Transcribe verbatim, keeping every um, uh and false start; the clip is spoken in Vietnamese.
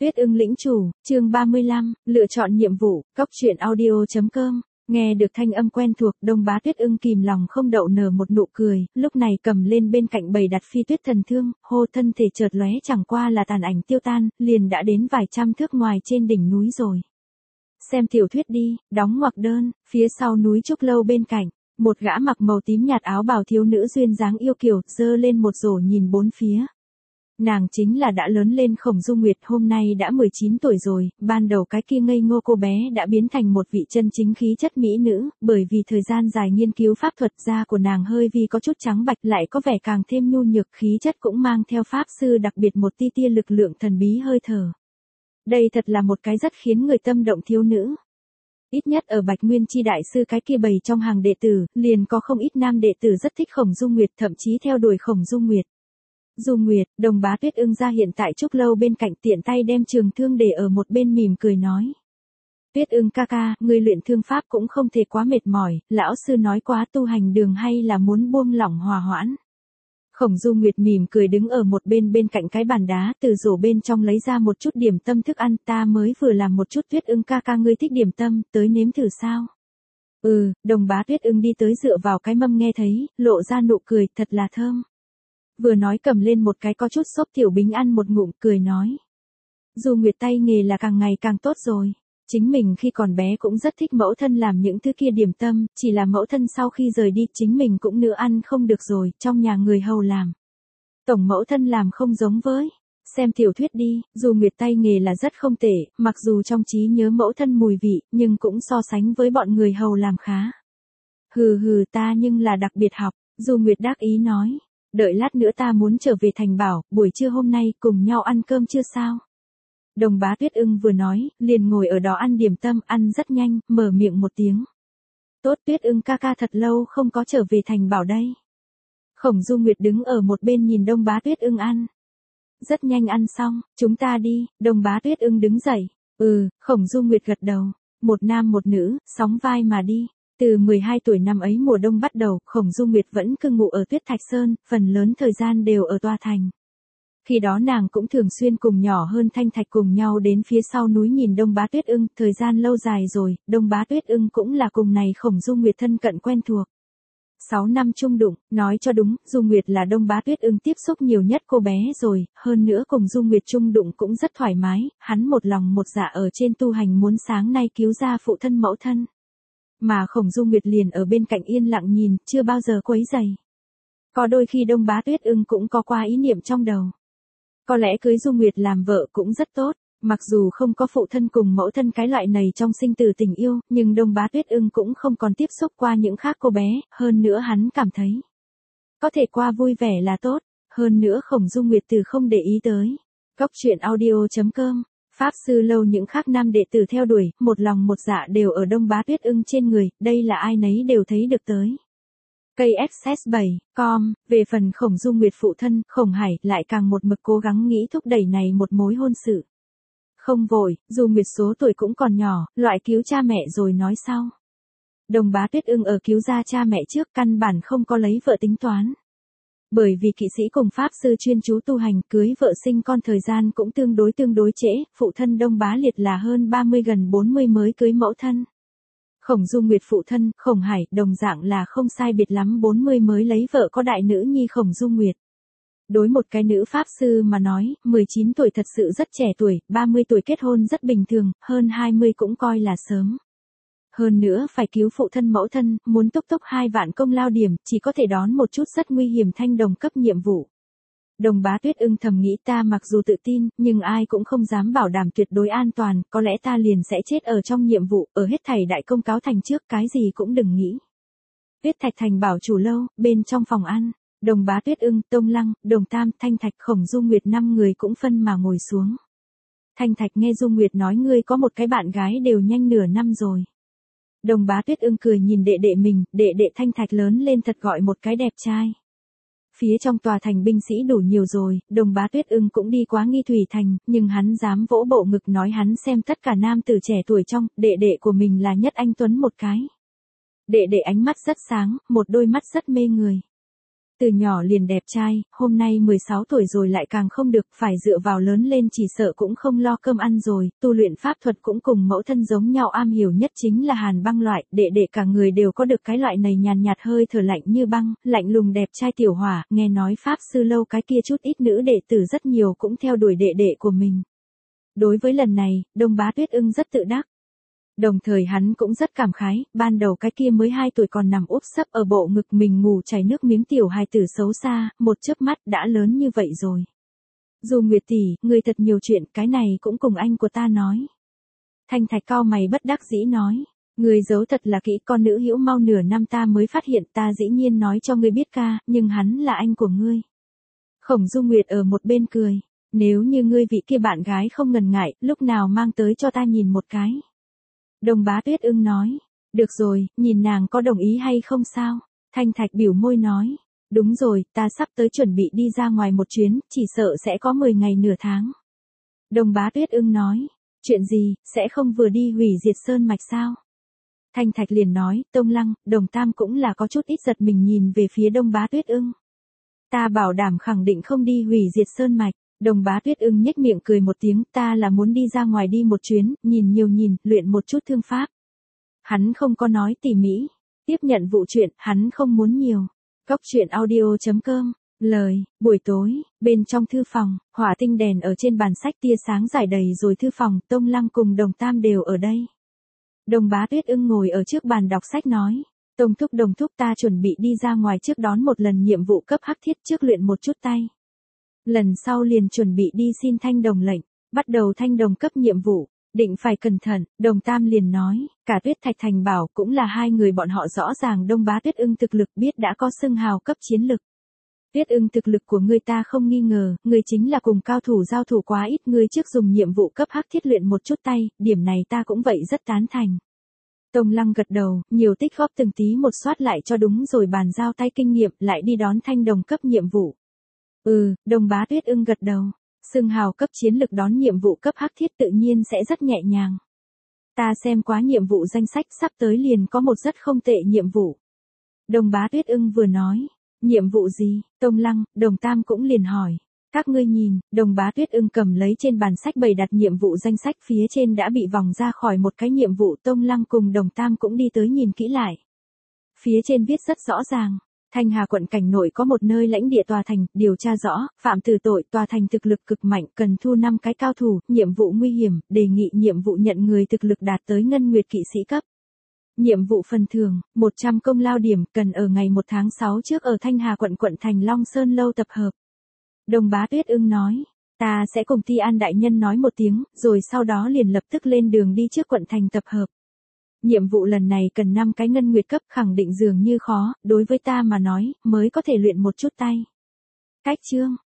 Tuyết ưng lĩnh chủ, chương ba mươi lăm, lựa chọn nhiệm vụ, cóc truyện audio chấm com. Nghe được thanh âm quen thuộc, Đông Bá Tuyết ưng kìm lòng không đậu nở một nụ cười, lúc này cầm lên bên cạnh bầy đặt phi tuyết thần thương, hô thân thể chợt lóe chẳng qua là tàn ảnh tiêu tan, liền đã đến vài trăm thước ngoài trên đỉnh núi rồi. Xem tiểu thuyết đi, đóng ngoặc đơn, phía sau núi trúc lâu bên cạnh, một gã mặc màu tím nhạt áo bào thiếu nữ duyên dáng yêu kiều, giơ lên một rổ nhìn bốn phía. Nàng chính là đã lớn lên Khổng Dung Nguyệt, hôm nay đã mười chín tuổi rồi, ban đầu cái kia ngây ngô cô bé đã biến thành một vị chân chính khí chất mỹ nữ, bởi vì thời gian dài nghiên cứu pháp thuật, da của nàng hơi vì có chút trắng bạch lại có vẻ càng thêm nhu nhược, khí chất cũng mang theo pháp sư đặc biệt một tia tia lực lượng thần bí hơi thở. Đây thật là một cái rất khiến người tâm động thiếu nữ. Ít nhất ở Bạch Nguyên Chi đại sư cái kia bầy trong hàng đệ tử, liền có không ít nam đệ tử rất thích Khổng Dung Nguyệt, thậm chí theo đuổi Khổng Dung Nguyệt. Dung Nguyệt, Đồng Bá Tuyết ưng ra hiện tại trúc lâu bên cạnh, tiện tay đem trường thương để ở một bên mỉm cười nói. Tuyết ưng ca ca, người luyện thương pháp cũng không thể quá mệt mỏi, lão sư nói quá tu hành đường hay là muốn buông lỏng hòa hoãn. Khổng Dung Nguyệt mỉm cười đứng ở một bên bên cạnh cái bàn đá, từ rổ bên trong lấy ra một chút điểm tâm thức ăn, ta mới vừa làm một chút. Tuyết ưng ca ca, ngươi thích điểm tâm, tới nếm thử sao? Ừ, Đồng Bá Tuyết ưng đi tới dựa vào cái mâm nghe thấy, lộ ra nụ cười, thật là thơm. Vừa nói cầm lên một cái có chút xốp tiểu bính ăn một ngụm, cười nói. Dù Nguyệt tay nghề là càng ngày càng tốt rồi. Chính mình khi còn bé cũng rất thích mẫu thân làm những thứ kia điểm tâm, chỉ là mẫu thân sau khi rời đi chính mình cũng nữa ăn không được rồi, trong nhà người hầu làm. Tổng mẫu thân làm không giống với. Xem tiểu thuyết đi, Dù Nguyệt tay nghề là rất không tệ, mặc dù trong trí nhớ mẫu thân mùi vị, nhưng cũng so sánh với bọn người hầu làm khá. Hừ hừ, ta nhưng là đặc biệt học, Dù Nguyệt đắc ý nói. Đợi lát nữa ta muốn trở về thành bảo, buổi trưa hôm nay cùng nhau ăn cơm chưa sao? Đồng Bá Tuyết ưng vừa nói, liền ngồi ở đó ăn điểm tâm, ăn rất nhanh, mở miệng một tiếng. Tốt, Tuyết ưng ca ca thật lâu không có trở về thành bảo đây. Khổng Dung Nguyệt đứng ở một bên nhìn Đông Bá Tuyết ưng ăn. Rất nhanh ăn xong, chúng ta đi. Đồng Bá Tuyết ưng đứng dậy. Ừ, Khổng Dung Nguyệt gật đầu. Một nam một nữ, sóng vai mà đi. Từ mười hai tuổi năm ấy mùa đông bắt đầu, Khổng Dung Nguyệt vẫn cư ngụ ở Tuyết Thạch Sơn, phần lớn thời gian đều ở tòa thành. Khi đó nàng cũng thường xuyên cùng nhỏ hơn Thanh Thạch cùng nhau đến phía sau núi nhìn Đông Bá Tuyết ưng, thời gian lâu dài rồi, Đông Bá Tuyết ưng cũng là cùng này Khổng Dung Nguyệt thân cận quen thuộc. Sáu năm chung đụng, nói cho đúng, Dung Nguyệt là Đông Bá Tuyết ưng tiếp xúc nhiều nhất cô bé rồi, hơn nữa cùng Dung Nguyệt chung đụng cũng rất thoải mái, hắn một lòng một dạ ở trên tu hành muốn sáng nay cứu ra phụ thân mẫu thân. Mà Khổng Dung Nguyệt liền ở bên cạnh yên lặng nhìn, chưa bao giờ quấy rầy. Có đôi khi Đông Bá Tuyết ưng cũng có qua ý niệm trong đầu. Có lẽ cưới Dung Nguyệt làm vợ cũng rất tốt, mặc dù không có phụ thân cùng mẫu thân cái loại này trong sinh tử tình yêu, nhưng Đông Bá Tuyết ưng cũng không còn tiếp xúc qua những khác cô bé, hơn nữa hắn cảm thấy. Có thể qua vui vẻ là tốt, hơn nữa Khổng Dung Nguyệt từ không để ý tới. Cóc truyện audio chấm com. Pháp sư lâu những khác nam đệ tử theo đuổi, một lòng một dạ đều ở Đông Bá Tuyết ưng trên người, đây là ai nấy đều thấy được tới. K S S bảy com, về phần Khổng Dung Nguyệt phụ thân, Khổng Hải, lại càng một mực cố gắng nghĩ thúc đẩy này một mối hôn sự. Không vội, dù Nguyệt số tuổi cũng còn nhỏ, loại cứu cha mẹ rồi nói sau. Đông Bá Tuyết ưng ở cứu ra cha mẹ trước căn bản không có lấy vợ tính toán. Bởi vì kỵ sĩ cùng pháp sư chuyên chú tu hành, cưới vợ sinh con thời gian cũng tương đối tương đối trễ, phụ thân Đông Bá Liệt là hơn ba mươi gần bốn mươi mới cưới mẫu thân. Khổng Dung Nguyệt phụ thân, Khổng Hải, đồng dạng là không sai biệt lắm bốn mươi mới lấy vợ có đại nữ nhi Khổng Dung Nguyệt. Đối một cái nữ pháp sư mà nói, mười chín tuổi thật sự rất trẻ tuổi, ba mươi tuổi kết hôn rất bình thường, hơn hai mươi cũng coi là sớm. Hơn nữa phải cứu phụ thân mẫu thân, muốn túc túc hai vạn công lao điểm, chỉ có thể đón một chút rất nguy hiểm thanh đồng cấp nhiệm vụ. Đồng Bá Tuyết ưng thầm nghĩ ta mặc dù tự tin, nhưng ai cũng không dám bảo đảm tuyệt đối an toàn, có lẽ ta liền sẽ chết ở trong nhiệm vụ, ở hết thảy đại công cáo thành trước, cái gì cũng đừng nghĩ. Tuyết Thạch thành bảo chủ lâu, bên trong phòng ăn, Đồng Bá Tuyết ưng, Tông Lăng, Đồng Tam, Thanh Thạch, Khổng Dung Nguyệt năm người cũng phân mà ngồi xuống. Thanh Thạch nghe Dung Nguyệt nói ngươi có một cái bạn gái đều nhanh nửa năm rồi. Đồng Bá Tuyết ưng cười nhìn đệ đệ mình, đệ đệ Thanh Thạch lớn lên thật gọi một cái đẹp trai. Phía trong tòa thành binh sĩ đủ nhiều rồi, Đồng Bá Tuyết ưng cũng đi quá Nghi Thủy thành, nhưng hắn dám vỗ bộ ngực nói hắn xem tất cả nam tử trẻ tuổi trong, đệ đệ của mình là nhất anh tuấn một cái. Đệ đệ ánh mắt rất sáng, một đôi mắt rất mê người. Từ nhỏ liền đẹp trai, hôm nay mười sáu tuổi rồi lại càng không được, phải dựa vào lớn lên chỉ sợ cũng không lo cơm ăn rồi, tu luyện pháp thuật cũng cùng mẫu thân giống nhau, am hiểu nhất chính là hàn băng loại, đệ đệ cả người đều có được cái loại này nhàn nhạt hơi thở lạnh như băng, lạnh lùng đẹp trai tiểu hỏa, nghe nói pháp sư lâu cái kia chút ít nữ đệ tử rất nhiều cũng theo đuổi đệ đệ của mình. Đối với lần này, Đông Bá Tuyết Ưng rất tự đắc. Đồng thời hắn cũng rất cảm khái, ban đầu cái kia mới hai tuổi còn nằm úp sấp ở bộ ngực mình ngủ chảy nước miếng tiểu hài tử xấu xa, một chớp mắt đã lớn như vậy rồi. Dù Nguyệt tỷ, người thật nhiều chuyện, cái này cũng cùng anh của ta nói. Thanh Thạch cau mày bất đắc dĩ nói, người giấu thật là kỹ, con nữ hữu mau nửa năm ta mới phát hiện, ta dĩ nhiên nói cho ngươi biết ca, nhưng hắn là anh của ngươi. Khổng Du Nguyệt ở một bên cười, nếu như ngươi vị kia bạn gái không ngần ngại, lúc nào mang tới cho ta nhìn một cái. Đông Bá Tuyết Ưng nói, được rồi, nhìn nàng có đồng ý hay không sao? Thanh Thạch biểu môi nói, đúng rồi, ta sắp tới chuẩn bị đi ra ngoài một chuyến, chỉ sợ sẽ có mười ngày nửa tháng. Đông Bá Tuyết Ưng nói, chuyện gì, sẽ không vừa đi hủy diệt sơn mạch sao? Thanh Thạch liền nói, Tông Lăng, Đồng Tam cũng là có chút ít giật mình nhìn về phía Đông Bá Tuyết Ưng. Ta bảo đảm khẳng định không đi hủy diệt sơn mạch. Đồng Bá Tuyết Ưng nhếch miệng cười một tiếng, ta là muốn đi ra ngoài đi một chuyến, nhìn nhiều nhìn, luyện một chút thương pháp. Hắn không có nói tỉ mỉ, tiếp nhận vụ chuyện, hắn không muốn nhiều. Cóc truyện audio chấm com, lời, buổi tối, bên trong thư phòng, hỏa tinh đèn ở trên bàn sách tia sáng rải đầy rồi thư phòng, Tông Lăng cùng Đồng Tam đều ở đây. Đồng Bá Tuyết Ưng ngồi ở trước bàn đọc sách nói, Tông thúc Đồng thúc ta chuẩn bị đi ra ngoài trước đón một lần nhiệm vụ cấp hắc thiết trước luyện một chút tay. Lần sau liền chuẩn bị đi xin thanh đồng lệnh, bắt đầu thanh đồng cấp nhiệm vụ, định phải cẩn thận, Đồng Tam liền nói, cả Tuyết Thạch Thành bảo cũng là hai người bọn họ rõ ràng Đông Bá Tuyết Ưng thực lực biết đã có xưng hào cấp chiến lực. Tuyết Ưng thực lực của ngươi ta không nghi ngờ, ngươi chính là cùng cao thủ giao thủ quá ít, ngươi trước dùng nhiệm vụ cấp hắc thiết luyện một chút tay, điểm này ta cũng vậy rất tán thành. Tông Lăng gật đầu, nhiều tích góp từng tí một soát lại cho đúng rồi bàn giao tay kinh nghiệm, lại đi đón thanh đồng cấp nhiệm vụ. Ừ, Đồng Bá Tuyết Ưng gật đầu, xưng hào cấp chiến lực đón nhiệm vụ cấp hắc thiết tự nhiên sẽ rất nhẹ nhàng. Ta xem quá nhiệm vụ danh sách sắp tới liền có một rất không tệ nhiệm vụ. Đồng Bá Tuyết Ưng vừa nói, nhiệm vụ gì, Tông Lăng, Đồng Tam cũng liền hỏi. Các ngươi nhìn, Đồng Bá Tuyết Ưng cầm lấy trên bàn sách bày đặt nhiệm vụ danh sách phía trên đã bị vòng ra khỏi một cái nhiệm vụ, Tông Lăng cùng Đồng Tam cũng đi tới nhìn kỹ lại. Phía trên viết rất rõ ràng. Thanh Hà quận cảnh nội có một nơi lãnh địa tòa thành, điều tra rõ, phạm tử tội, tòa thành thực lực cực mạnh, cần thu năm cái cao thủ, nhiệm vụ nguy hiểm, đề nghị nhiệm vụ nhận người thực lực đạt tới ngân nguyệt kỵ sĩ cấp. Nhiệm vụ phần thưởng, một trăm công lao điểm, cần ở ngày một tháng sáu trước ở Thanh Hà quận quận thành Long Sơn lâu tập hợp. Đồng Bá Tuyết Ưng nói, ta sẽ cùng Ti An đại nhân nói một tiếng, rồi sau đó liền lập tức lên đường đi trước quận thành tập hợp. Nhiệm vụ lần này cần năm cái ngân nguyệt cấp, khẳng định dường như khó, đối với ta mà nói, mới có thể luyện một chút tay. Cách chương,